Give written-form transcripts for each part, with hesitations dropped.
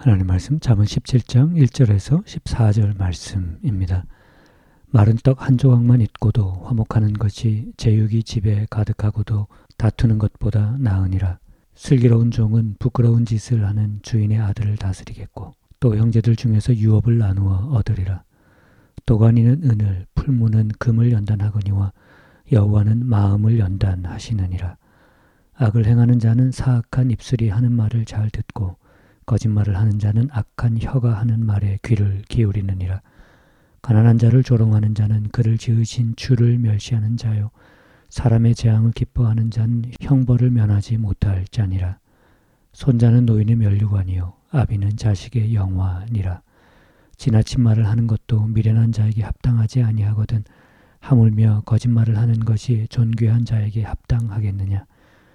하나님 말씀 잠언 17장 1절에서 14절 말씀입니다. 마른 떡 한 조각만 있고도 화목하는 것이 제육이 집에 가득하고도 다투는 것보다 나으니라. 슬기로운 종은 부끄러운 짓을 하는 주인의 아들을 다스리겠고 또 형제들 중에서 유업을 나누어 얻으리라. 도가니는 은을, 풀무는 금을 연단하거니와 여호와는 마음을 연단하시느니라. 악을 행하는 자는 사악한 입술이 하는 말을 잘 듣고 거짓말을 하는 자는 악한 혀가 하는 말에 귀를 기울이느니라. 가난한 자를 조롱하는 자는 그를 지으신 주를 멸시하는 자요 사람의 재앙을 기뻐하는 자는 형벌을 면하지 못할 자니라. 손자는 노인의 면류관이요 아비는 자식의 영화니라. 지나친 말을 하는 것도 미련한 자에게 합당하지 아니하거든 하물며 거짓말을 하는 것이 존귀한 자에게 합당하겠느냐.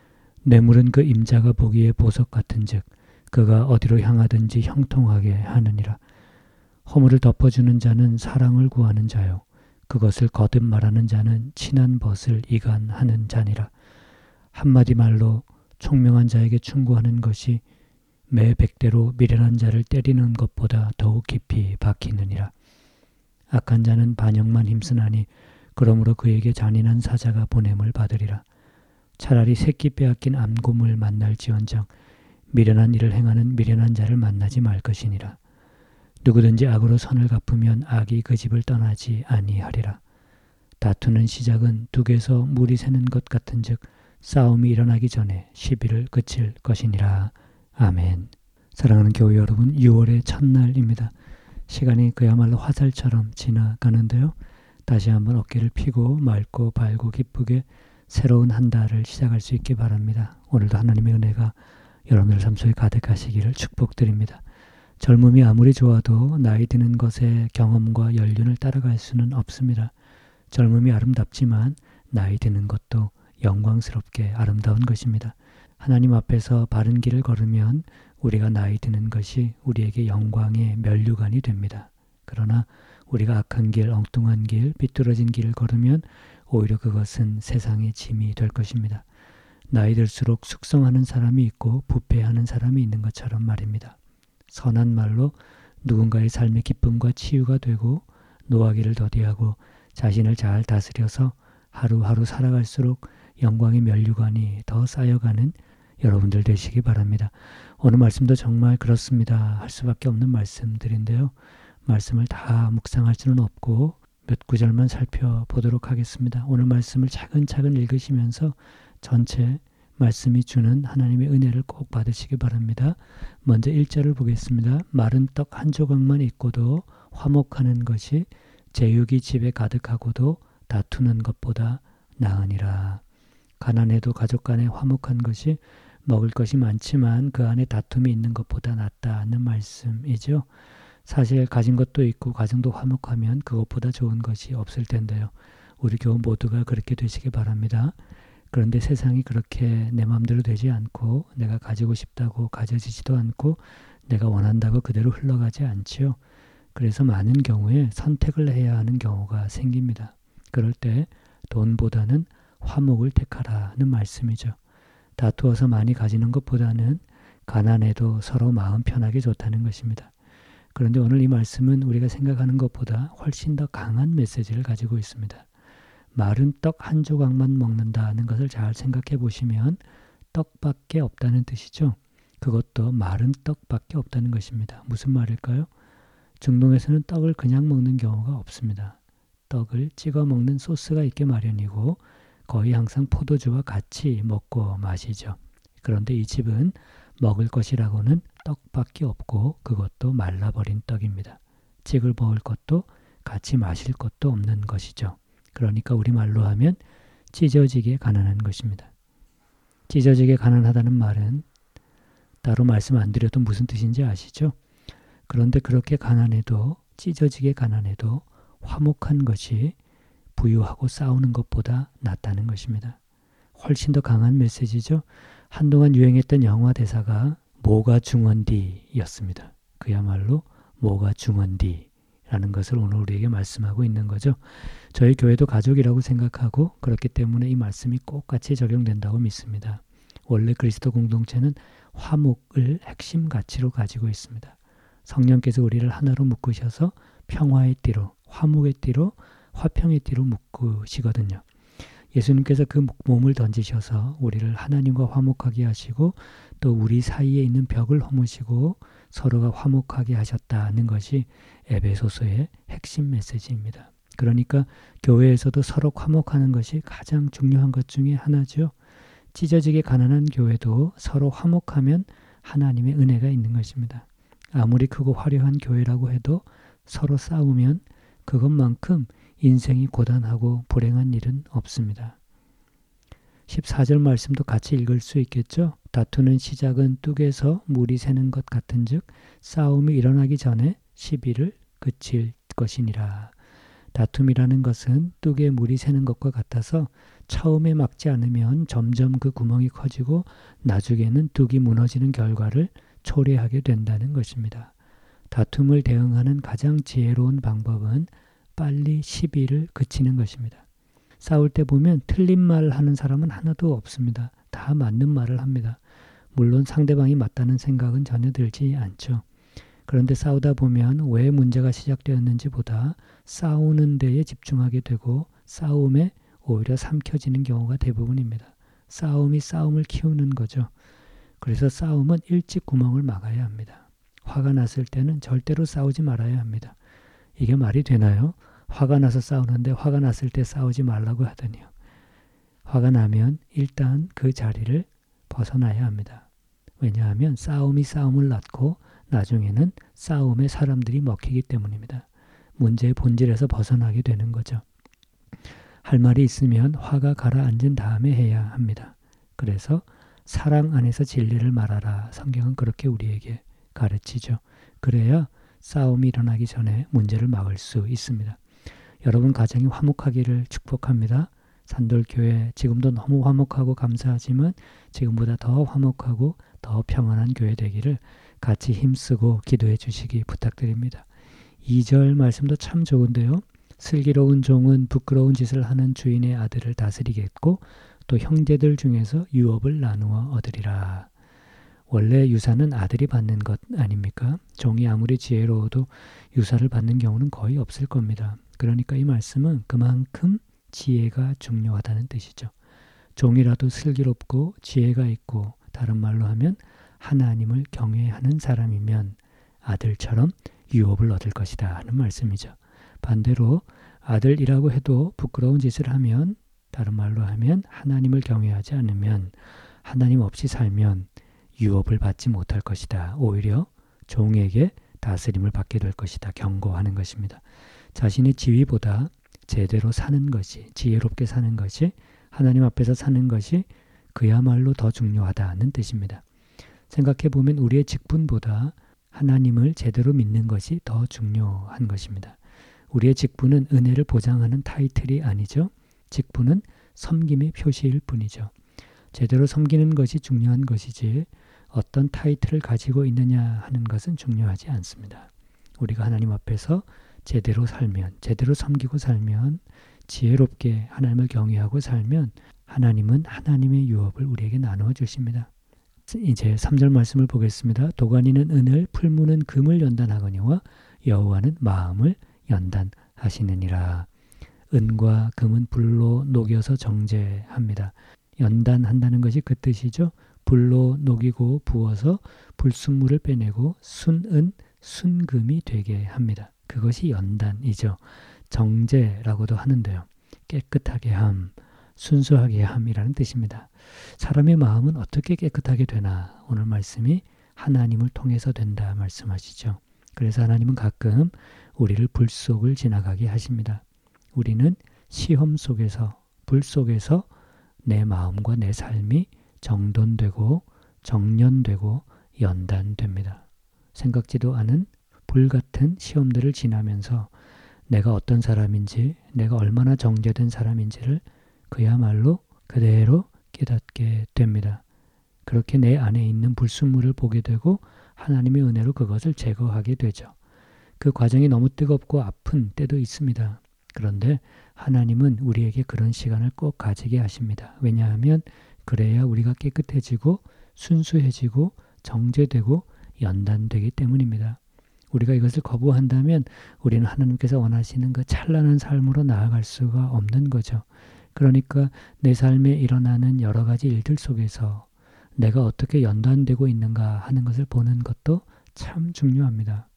뇌물은 그 임자가 보기에 보석 같은즉 그가 어디로 향하든지 형통하게 하느니라. 허물을 덮어주는 자는 사랑을 구하는 자요 그것을 거듭 말하는 자는 친한 벗을 이간하는 자니라. 한마디 말로 총명한 자에게 충고하는 것이 매 100대로 미련한 자를 때리는 것보다 더욱 깊이 박히느니라. 악한 자는 반역만 힘쓰나니 그러므로 그에게 잔인한 사자가 보냄을 받으리라. 차라리 새끼 빼앗긴 암곰을 만날지언정 미련한 일을 행하는 미련한 자를 만나지 말 것이니라. 누구든지 악으로 선을 갚으면 악이 그 집을 떠나지 아니하리라. 다투는 시작은 둑에서 물이 새는 것 같은즉 싸움이 일어나기 전에 시비를 그칠 것이니라. 아멘. 사랑하는 교회 여러분, 6월의 첫날입니다. 시간이 그야말로 화살처럼 지나가는데요. 다시 한번 어깨를 펴고 맑고 밝고 기쁘게 새로운 한 달을 시작할 수 있기 바랍니다. 오늘도 하나님의 은혜가 여러분들 삶 속에 가득하시기를 축복드립니다. 젊음이 아무리 좋아도 나이 드는 것의 경험과 연륜을 따라갈 수는 없습니다. 젊음이 아름답지만 나이 드는 것도 영광스럽게 아름다운 것입니다. 하나님 앞에서 바른 길을 걸으면 우리가 나이 드는 것이 우리에게 영광의 면류관이 됩니다. 그러나 우리가 악한 길, 엉뚱한 길, 비뚤어진 길을 걸으면 오히려 그것은 세상의 짐이 될 것입니다. 나이 들수록 숙성하는 사람이 있고 부패하는 사람이 있는 것처럼 말입니다. 선한 말로 누군가의 삶의 기쁨과 치유가 되고 노하기를 더디하고 자신을 잘 다스려서 하루하루 살아갈수록 영광의 면류관이 더 쌓여가는 여러분들 되시기 바랍니다. 오늘 말씀도 정말 그렇습니다. 할 수밖에 없는 말씀들인데요. 말씀을 다 묵상할 수는 없고 몇 구절만 살펴보도록 하겠습니다. 오늘 말씀을 차근차근 읽으시면서 전체 말씀이 주는 하나님의 은혜를 꼭 받으시기 바랍니다. 먼저 1절을 보겠습니다. 마른 떡 한 조각만 있고도 화목하는 것이 제육이 집에 가득하고도 다투는 것보다 나으니라. 가난해도 가족 간에 화목한 것이 먹을 것이 많지만 그 안에 다툼이 있는 것보다 낫다는 말씀이죠. 사실 가진 것도 있고 가정도 화목하면 그것보다 좋은 것이 없을 텐데요. 우리 교우 모두가 그렇게 되시기 바랍니다. 그런데 세상이 그렇게 내 마음대로 되지 않고 내가 가지고 싶다고 가져지지도 않고 내가 원한다고 그대로 흘러가지 않지요. 그래서 많은 경우에 선택을 해야 하는 경우가 생깁니다. 그럴 때 돈보다는 화목을 택하라는 말씀이죠. 다투어서 많이 가지는 것보다는 가난해도 서로 마음 편하게 좋다는 것입니다. 그런데 오늘 이 말씀은 우리가 생각하는 것보다 훨씬 더 강한 메시지를 가지고 있습니다. 마른 떡 한 조각만 먹는다는 것을 잘 생각해 보시면 떡밖에 없다는 뜻이죠. 그것도 마른 떡밖에 없다는 것입니다. 무슨 말일까요? 중동에서는 떡을 그냥 먹는 경우가 없습니다. 떡을 찍어 먹는 소스가 있게 마련이고 거의 항상 포도주와 같이 먹고 마시죠. 그런데 이 집은 먹을 것이라고는 떡밖에 없고 그것도 말라버린 떡입니다. 찍을 먹을 것도 같이 마실 것도 없는 것이죠. 그러니까 우리말로 하면 찢어지게 가난한 것입니다. 찢어지게 가난하다는 말은 따로 말씀 안 드려도 무슨 뜻인지 아시죠? 그런데 그렇게 가난해도 찢어지게 가난해도 화목한 것이 부유하고 싸우는 것보다 낫다는 것입니다. 훨씬 더 강한 메시지죠. 한동안 유행했던 영화 대사가 뭐가 중헌디였습니다. 그야말로 뭐가 중헌디라는 것을 오늘 우리에게 말씀하고 있는 거죠. 저희 교회도 가족이라고 생각하고 그렇기 때문에 이 말씀이 꼭 같이 적용된다고 믿습니다. 원래 그리스도 공동체는 화목을 핵심 가치로 가지고 있습니다. 성령께서 우리를 하나로 묶으셔서 평화의 띠로, 화목의 띠로, 화평의 띠로 묶으시거든요. 예수님께서 그 몸을 던지셔서 우리를 하나님과 화목하게 하시고 또 우리 사이에 있는 벽을 허무시고 서로가 화목하게 하셨다는 것이 에베소서의 핵심 메시지입니다. 그러니까 교회에서도 서로 화목하는 것이 가장 중요한 것 중에 하나죠. 찢어지게 가난한 교회도 서로 화목하면 하나님의 은혜가 있는 것입니다. 아무리 크고 화려한 교회라고 해도 서로 싸우면 그것만큼 인생이 고단하고 불행한 일은 없습니다. 14절 말씀도 같이 읽을 수 있겠죠? 다투는 시작은 뚝에서 물이 새는 것 같은즉 싸움이 일어나기 전에 시비를 그칠 것이니라. 다툼이라는 것은 뚝에 물이 새는 것과 같아서 처음에 막지 않으면 점점 그 구멍이 커지고 나중에는 뚝이 무너지는 결과를 초래하게 된다는 것입니다. 다툼을 대응하는 가장 지혜로운 방법은 빨리 시비를 그치는 것입니다. 싸울 때 보면 틀린 말을 하는 사람은 하나도 없습니다. 다 맞는 말을 합니다. 물론 상대방이 맞다는 생각은 전혀 들지 않죠. 그런데 싸우다 보면 왜 문제가 시작되었는지 보다 싸우는 데에 집중하게 되고 싸움에 오히려 삼켜지는 경우가 대부분입니다. 싸움이 싸움을 키우는 거죠. 그래서 싸움은 일찍 구멍을 막아야 합니다. 화가 났을 때는 절대로 싸우지 말아야 합니다. 이게 말이 되나요? 화가 나서 싸우는데 화가 났을 때 싸우지 말라고 하더니요. 화가 나면 일단 그 자리를 벗어나야 합니다. 왜냐하면 싸움이 싸움을 낳고 나중에는 싸움에 사람들이 먹히기 때문입니다. 문제의 본질에서 벗어나게 되는 거죠. 할 말이 있으면 화가 가라앉은 다음에 해야 합니다. 그래서 사랑 안에서 진리를 말하라. 성경은 그렇게 우리에게 가르치죠. 그래야 싸움이 일어나기 전에 문제를 막을 수 있습니다. 여러분 가정이 화목하기를 축복합니다. 산돌교회 지금도 너무 화목하고 감사하지만 지금보다 더 화목하고 더 평안한 교회 되기를 같이 힘쓰고 기도해 주시기 부탁드립니다. 2절 말씀도 참 좋은데요. 슬기로운 종은 부끄러운 짓을 하는 주인의 아들을 다스리겠고 또 형제들 중에서 유업을 나누어 얻으리라. 원래 유사는 아들이 받는 것 아닙니까? 종이 아무리 지혜로워도 유사를 받는 경우는 거의 없을 겁니다. 그러니까 이 말씀은 그만큼 지혜가 중요하다는 뜻이죠. 종이라도 슬기롭고 지혜가 있고 다른 말로 하면 하나님을 경외하는 사람이면 아들처럼 유업을 얻을 것이다 하는 말씀이죠. 반대로 아들이라고 해도 부끄러운 짓을 하면 다른 말로 하면 하나님을 경외하지 않으면 하나님 없이 살면 유업을 받지 못할 것이다. 오히려 종에게 다스림을 받게 될 것이다. 경고하는 것입니다. 자신의 지위보다 제대로 사는 것이, 지혜롭게 사는 것이, 하나님 앞에서 사는 것이 그야말로 더 중요하다는 뜻입니다. 생각해보면 우리의 직분보다 하나님을 제대로 믿는 것이 더 중요한 것입니다. 우리의 직분은 은혜를 보장하는 타이틀이 아니죠. 직분은 섬김의 표시일 뿐이죠. 제대로 섬기는 것이 중요한 것이지 어떤 타이틀을 가지고 있느냐 하는 것은 중요하지 않습니다. 우리가 하나님 앞에서 제대로 살면, 제대로 섬기고 살면, 지혜롭게 하나님을 경외하고 살면 하나님은 하나님의 유업을 우리에게 나누어 주십니다. 이제 3절 말씀을 보겠습니다. 도가니는 은을, 풀무는 금을 연단하거니와 여호와는 마음을 연단하시느니라. 은과 금은 불로 녹여서 정제합니다. 연단한다는 것이 그 뜻이죠. 불로 녹이고 부어서 불순물을 빼내고 순은, 순금이 되게 합니다. 그것이 연단이죠. 정제라고도 하는데요. 깨끗하게 함, 순수하게 함이라는 뜻입니다. 사람의 마음은 어떻게 깨끗하게 되나? 오늘 말씀이 하나님을 통해서 된다 말씀하시죠. 그래서 하나님은 가끔 우리를 불 속을 지나가게 하십니다. 우리는 시험 속에서, 불 속에서 내 마음과 내 삶이 정돈되고 정련되고 연단됩니다. 생각지도 않은 불같은 시험들을 지나면서 내가 어떤 사람인지, 내가 얼마나 정제된 사람인지를 그야말로 그대로 깨닫게 됩니다. 그렇게 내 안에 있는 불순물을 보게 되고 하나님의 은혜로 그것을 제거하게 되죠. 그 과정이 너무 뜨겁고 아픈 때도 있습니다. 그런데 하나님은 우리에게 그런 시간을 꼭 가지게 하십니다. 왜냐하면 그래야 우리가 깨끗해지고 순수해지고 정죄되고 연단되기 때문입니다. 우리가 이것을 거부한다면 우리는 하나님께서 원하시는 그 찬란한 삶으로 나아갈 수가 없는 거죠. 그러니까 내 삶에 일어나는 여러 가지 일들 속에서 내가 어떻게 연단되고 있는가 하는 것을 보는 것도 참 중요합니다.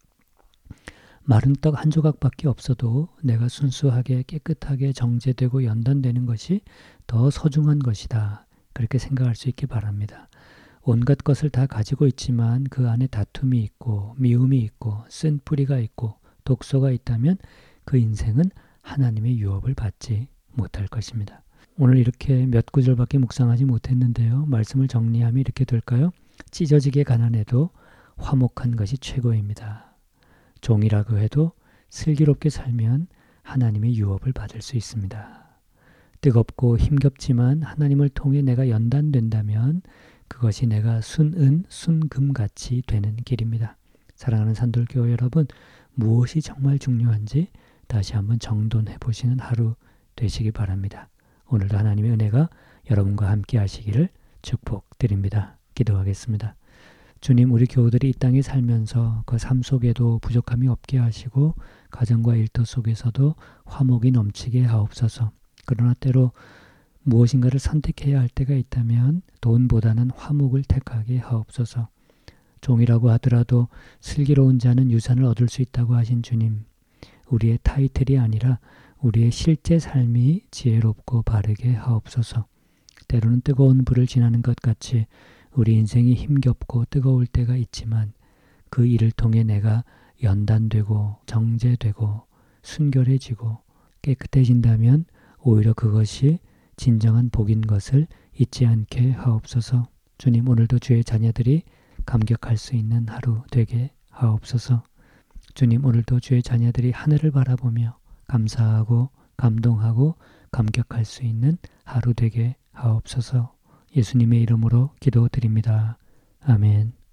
마른 떡 한 조각밖에 없어도 내가 순수하게 깨끗하게 정죄되고 연단되는 것이 더 소중한 것이다. 그렇게 생각할 수 있기 바랍니다. 온갖 것을 다 가지고 있지만 그 안에 다툼이 있고 미움이 있고 쓴뿌리가 있고 독소가 있다면 그 인생은 하나님의 유업을 받지 못할 것입니다. 오늘 이렇게 몇 구절밖에 묵상하지 못했는데요. 말씀을 정리하면 이렇게 될까요? 찢어지게 가난해도 화목한 것이 최고입니다. 종이라고 해도 슬기롭게 살면 하나님의 유업을 받을 수 있습니다. 뜨겁고 힘겹지만 하나님을 통해 내가 연단된다면 그것이 내가 순은 순금같이 되는 길입니다. 사랑하는 산돌교회 여러분, 무엇이 정말 중요한지 다시 한번 정돈해 보시는 하루 되시기 바랍니다. 오늘도 하나님의 은혜가 여러분과 함께 하시기를 축복드립니다. 기도하겠습니다. 주님, 우리 교우들이 이 땅에 살면서 그 삶 속에도 부족함이 없게 하시고 가정과 일터 속에서도 화목이 넘치게 하옵소서. 그러나 때로 무엇인가를 선택해야 할 때가 있다면 돈보다는 화목을 택하게 하옵소서. 종이라고 하더라도 슬기로운 자는 유산을 얻을 수 있다고 하신 주님, 우리의 타이틀이 아니라 우리의 실제 삶이 지혜롭고 바르게 하옵소서. 때로는 뜨거운 불을 지나는 것 같이 우리 인생이 힘겹고 뜨거울 때가 있지만 그 일을 통해 내가 연단되고 정죄되고 순결해지고 깨끗해진다면 오히려 그것이 진정한 복인 것을 잊지 않게 하옵소서. 주님, 오늘도 주의 자녀들이 감격할 수 있는 하루 되게 하옵소서. 주님, 오늘도 주의 자녀들이 하늘을 바라보며 감사하고 감동하고 감격할 수 있는 하루 되게 하옵소서. 예수님의 이름으로 기도드립니다. 아멘.